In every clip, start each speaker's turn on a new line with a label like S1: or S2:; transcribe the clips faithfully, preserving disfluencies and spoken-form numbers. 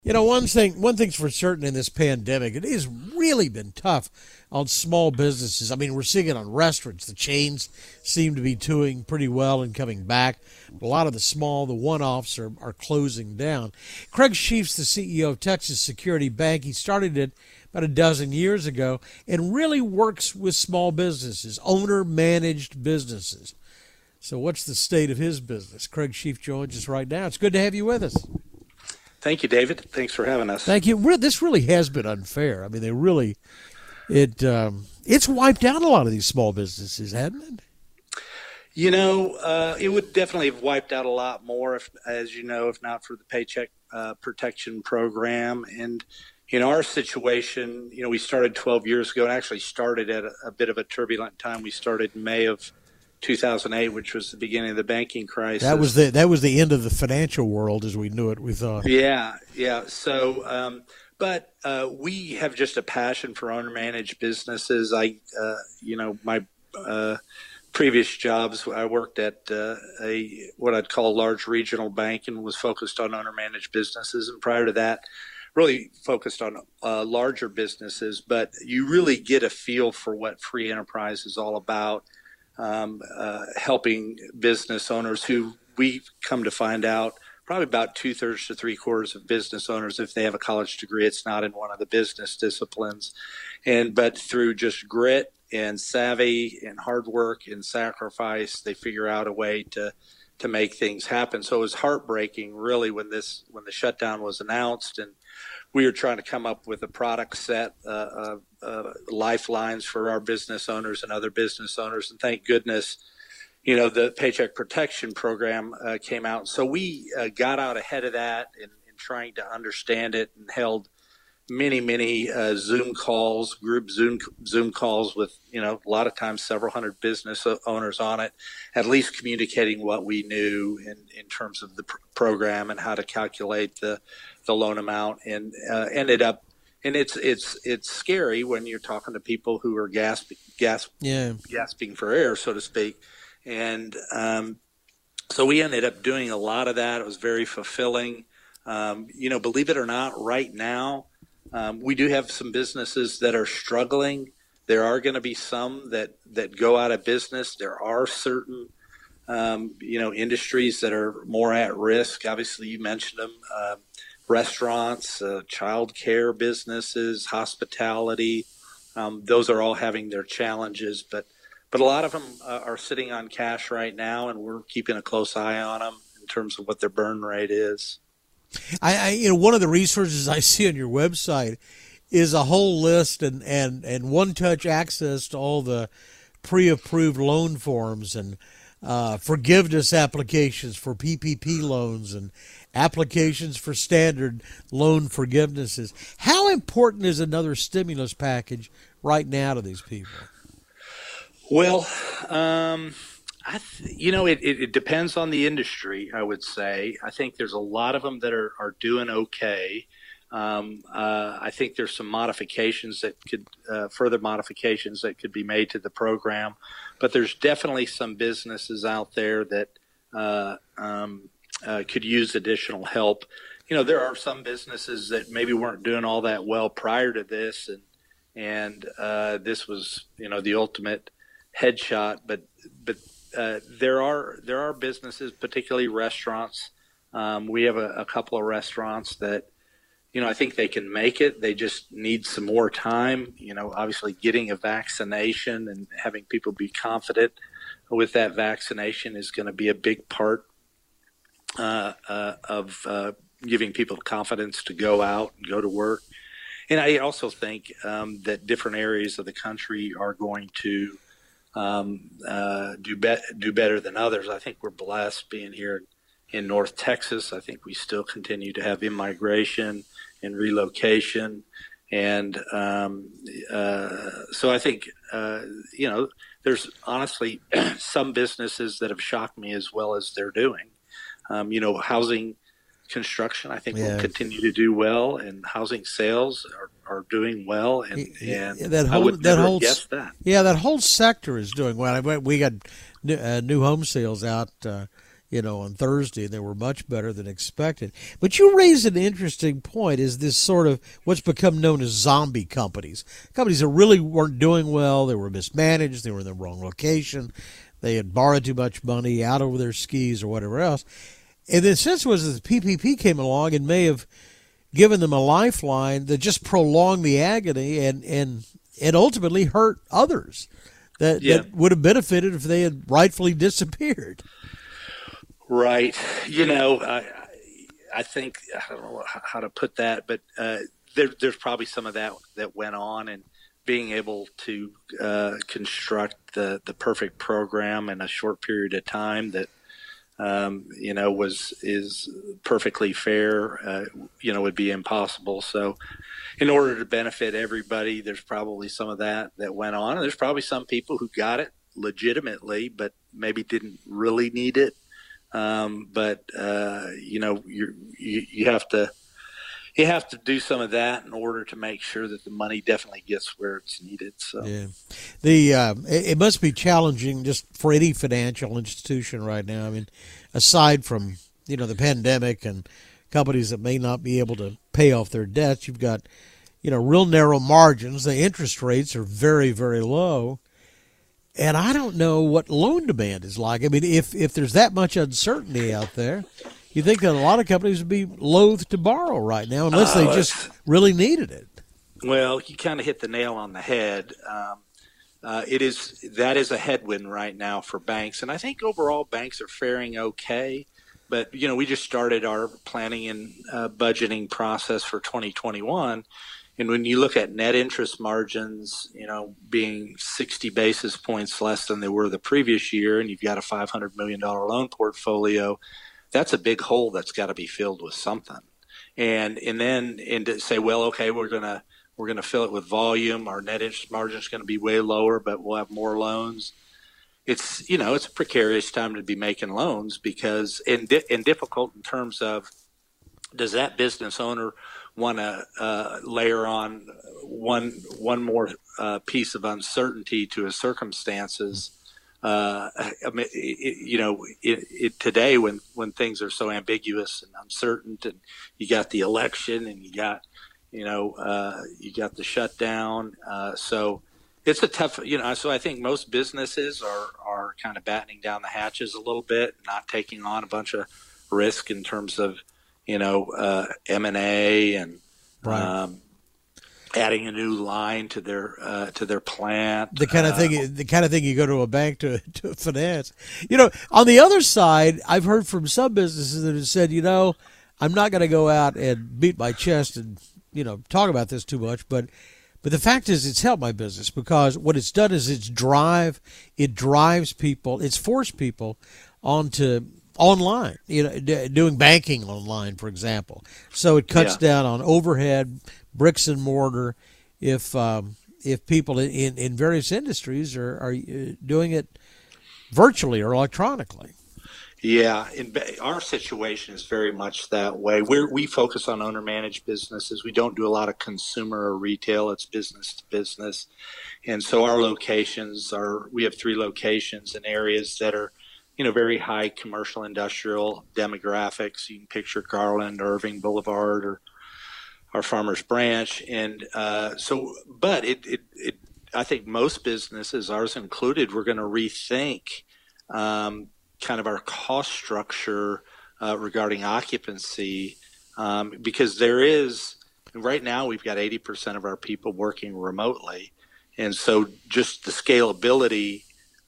S1: You know, one thing one thing's for certain in this pandemic, it has really been tough on small businesses. I mean, we're seeing it on restaurants. The chains seem to be doing pretty well and coming back. But a lot of the small, the one-offs are, are closing down. Craig Sheaf's the C E O of Texas Security Bank. He started it about a dozen years ago and really works with small businesses, owner-managed businesses. So what's the state of his business? Craig Sheaf joins us right now. It's good to have you with us.
S2: Thank you, David. Thanks for having us.
S1: Thank you. This really has been unfair. I mean, they really, it um, it's wiped out a lot of these small businesses, hasn't it?
S2: You know, uh, it would definitely have wiped out a lot more, if, as you know, if not for the Paycheck uh, Protection Program. And, you know, our situation, you know, we started twelve years ago and actually started at a, a bit of a turbulent time. We started in May of two thousand eight, which was the beginning of the banking crisis.
S1: That was the that was the end of the financial world as we knew it, we thought.
S2: Yeah, yeah. So, um, but uh, we have just a passion for owner-managed businesses. I, uh, you know, my uh, previous jobs, I worked at uh, a what I'd call a large regional bank and was focused on owner-managed businesses. And prior to that, really focused on uh, larger businesses. But you really get a feel for what free enterprise is all about. Um, uh, helping business owners who we've come to find out probably about two thirds to three quarters of business owners, if they have a college degree, it's not in one of the business disciplines. And but through just grit and savvy and hard work and sacrifice, they figure out a way to to make things happen. So it was heartbreaking, really, when this when the shutdown was announced, and we were trying to come up with a product set, uh, uh, uh, lifelines for our business owners and other business owners. And thank goodness, you know, the Paycheck Protection Program uh, came out. So we uh, got out ahead of that in, in trying to understand it, and held many, many uh, Zoom calls, group Zoom Zoom calls with, you know, a lot of times several hundred business owners on it, at least communicating what we knew in, in terms of the pr- program and how to calculate the the loan amount, and uh, ended up, and it's it's it's scary when you're talking to people who are gasping, gasp,
S1: yeah.
S2: gasping for air, so to speak. And um, so we ended up doing a lot of that. It was very fulfilling. Um, you know, believe it or not, right now, um, we do have some businesses that are struggling. There are going to be some that, that go out of business. There are certain, um, you know, industries that are more at risk. Obviously, you mentioned them. Uh, restaurants, uh, child care businesses, hospitality. Um, those are all having their challenges, but but a lot of them uh, are sitting on cash right now, and we're keeping a close eye on them in terms of what their burn rate is.
S1: I, I you know, one of the resources I see on your website is a whole list and, and, and one-touch access to all the pre-approved loan forms and uh, forgiveness applications for P P P loans and applications for standard loan forgivenesses. How important is another stimulus package right now to these people?
S2: Well, um, I th- you know, it, it, it depends on the industry, I would say. I think there's a lot of them that are, are doing okay. Um, uh, I think there's some modifications that could, uh, further modifications that could be made to the program. But there's definitely some businesses out there that uh, um, uh, could use additional help. You know, there are some businesses that maybe weren't doing all that well prior to this, and and uh, this was, you know, the ultimate headshot. But but uh, there are there are businesses, particularly restaurants. Um, we have a, a couple of restaurants that, you know, I think they can make it. They just need some more time. You know, obviously getting a vaccination and having people be confident with that vaccination is going to be a big part uh, uh, of uh, giving people confidence to go out and go to work. And I also think um, that different areas of the country are going to um, uh, do, be- do better than others. I think we're blessed being here in North Texas. I think we still continue to have immigration and relocation. And um, uh, so I think, uh, you know, there's honestly some businesses that have shocked me as well as they're doing. Um, you know, housing construction, I think,
S1: yeah.
S2: will continue to do well, and housing sales are, are doing well. And, and
S1: yeah, that whole,
S2: I would
S1: that
S2: never
S1: whole,
S2: guess that.
S1: Yeah, that whole sector is doing well. We got new, uh, new home sales out uh, you know, on Thursday, and they were much better than expected. But you raise an interesting point, is this sort of what's become known as zombie companies. Companies that really weren't doing well, they were mismanaged, they were in the wrong location, they had borrowed too much money, out over their skis or whatever else. And the sense was that the P P P came along and may have given them a lifeline that just prolonged the agony and, and, and ultimately hurt others that,
S2: yeah.
S1: that would have benefited if they had rightfully disappeared.
S2: Right. You know, I, I think, I don't know how to put that, but uh, there, there's probably some of that that went on, and being able to uh, construct the, the perfect program in a short period of time that, um, you know, was is perfectly fair, uh, you know, would be impossible. So in order to benefit everybody, there's probably some of that that went on. And there's probably some people who got it legitimately, but maybe didn't really need it. Um, but, uh, you know, you you have to you have to do some of that in order to make sure that the money definitely gets where it's needed. So,
S1: yeah, the uh, it, it must be challenging just for any financial institution right now. I mean, aside from, you know, the pandemic and companies that may not be able to pay off their debts, you've got, you know, real narrow margins. The interest rates are very, very low. And I don't know what loan demand is like. I mean, if, if there's that much uncertainty out there, you think that a lot of companies would be loath to borrow right now unless they
S2: uh,
S1: just really needed it.
S2: Well, you kind of hit the nail on the head. Um, uh, it is that is a headwind right now for banks, and I think overall banks are faring okay. But you know, we just started our planning and uh, budgeting process for twenty twenty-one. And when you look at net interest margins, you know, being sixty basis points less than they were the previous year, and you've got a five hundred million dollars loan portfolio, that's a big hole that's got to be filled with something. And and then and to say, well, okay, we're gonna we're gonna fill it with volume. Our net interest margin is going to be way lower, but we'll have more loans. It's you know, it's a precarious time to be making loans because and di- and difficult in terms of, does that business owner want to uh, layer on one one more uh, piece of uncertainty to his circumstances? Uh, I mean, it, you know, it, it, today when, when things are so ambiguous and uncertain, and you got the election and you got, you know, uh, you got the shutdown. Uh, so it's a tough, you know, so I think most businesses are, are kind of battening down the hatches a little bit, not taking on a bunch of risk in terms of, you know, uh, M and A and
S1: right.
S2: um, adding a new line to their uh, to their plant.
S1: The kind of
S2: uh,
S1: thing, the kind of thing you go to a bank to to finance. You know, on the other side, I've heard from some businesses that have said, you know, I'm not going to go out and beat my chest and, you know, talk about this too much, but but the fact is, it's helped my business because what it's done is it's drive, it drives people, it's forced people onto online, you know, d- doing banking online, for example. So it cuts
S2: Yeah.
S1: down on overhead, bricks and mortar. If um, if people in, in various industries are, are doing it virtually or electronically.
S2: Yeah, in, our situation is very much that way. We we focus on owner-managed businesses. We don't do a lot of consumer or retail. It's business to business. And so our locations are, we have three locations in areas that are, you know, very high commercial industrial demographics. You can picture Garland, Irving Boulevard, or our Farmers Branch. And uh, so, but it, it, it, I think most businesses, ours included, we're going to rethink um, kind of our cost structure uh, regarding occupancy um, because there is, right now we've got eighty percent of our people working remotely. And so just the scalability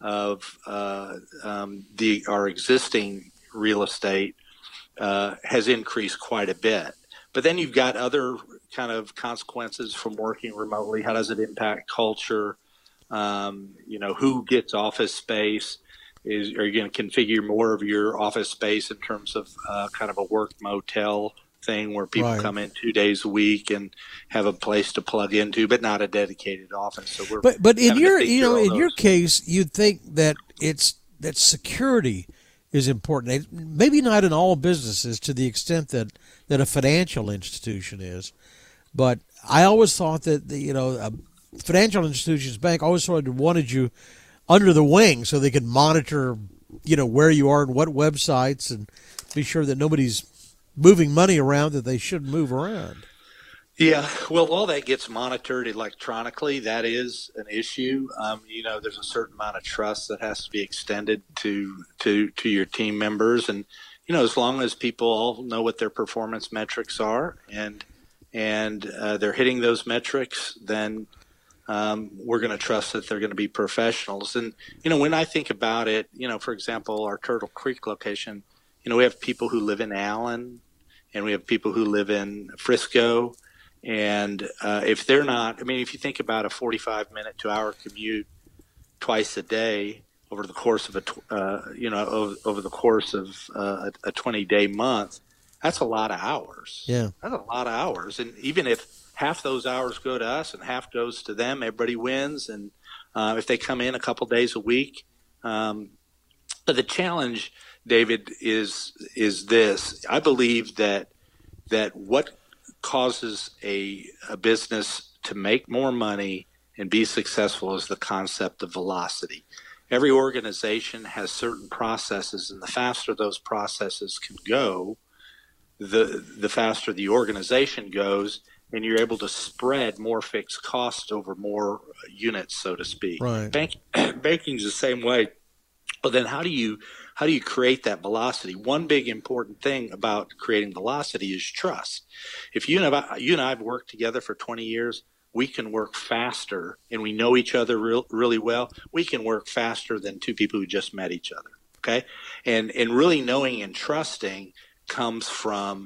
S2: of uh, um, the our existing real estate uh, has increased quite a bit. But then you've got other kind of consequences from working remotely. How does it impact culture? Um, you know, who gets office space? Is are you going to configure more of your office space in terms of uh, kind of a work motel thing where people
S1: Right.
S2: come in two days a week and have a place to plug into, but not a dedicated office? So we're
S1: But but in
S2: having to
S1: your
S2: think
S1: you know
S2: through all
S1: in your
S2: those.
S1: case, you'd think that it's that security is important. It- Maybe not in all businesses to the extent that, that a financial institution is, but I always thought that the, you know a financial institutions bank always sort of wanted you under the wing so they could monitor you know, where you are and what websites, and be sure that nobody's moving money around that they shouldn't move around.
S2: Yeah, well, all that gets monitored electronically. That is an issue. Um, you know, there's a certain amount of trust that has to be extended to to to your team members, and you know, as long as people all know what their performance metrics are and and uh, they're hitting those metrics, then um, we're going to trust that they're going to be professionals. And you know, when I think about it, you know, for example, our Turtle Creek location, you know, we have people who live in Allen, and we have people who live in Frisco. And uh, if they're not, I mean, if you think about a forty-five minute to hour commute twice a day over the course of a, uh, you know, over, over the course of uh, a twenty day month, that's a lot of hours.
S1: Yeah.
S2: That's a lot of hours. And even if half those hours go to us and half goes to them, everybody wins. And uh, if they come in a couple days a week, um, but the challenge, David, is is this. I believe that that what causes a, a business to make more money and be successful is the concept of velocity. Every organization has certain processes, and the faster those processes can go, the the faster the organization goes, and you're able to spread more fixed costs over more units, so to speak.
S1: Right.
S2: Bank, banking's the same way. But then how do you how do you create that velocity? One big important thing about creating velocity is trust. If you and I, you and I have worked together for twenty years, we can work faster, and we know each other real, really well. We can work faster than two people who just met each other. Okay, and and really knowing and trusting comes from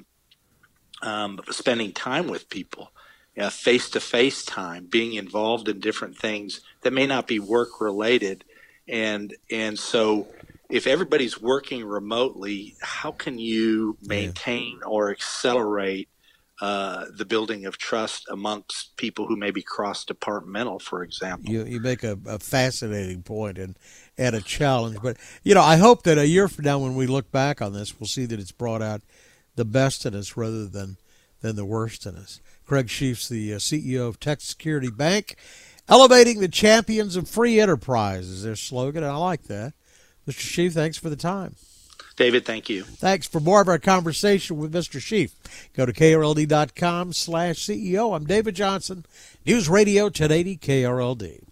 S2: um, spending time with people, face to face time, being involved in different things that may not be work related. And and so if everybody's working remotely, how can you maintain or accelerate uh, the building of trust amongst people who may be cross-departmental, for example?
S1: You you make a, a fascinating point and, and a challenge. But, you know, I hope that a year from now when we look back on this, we'll see that it's brought out the best in us rather than, than the worst in us. Craig Sheaf's the uh, C E O of Texas Security Bank. Elevating the champions of free enterprise is their slogan, and I like that. Mister Sheaf, thanks for the time.
S2: David, thank you.
S1: Thanks. For more of our conversation with Mister Sheaf, go to K R L D dot com slash C E O. I'm David Johnson, News Radio ten eighty K R L D.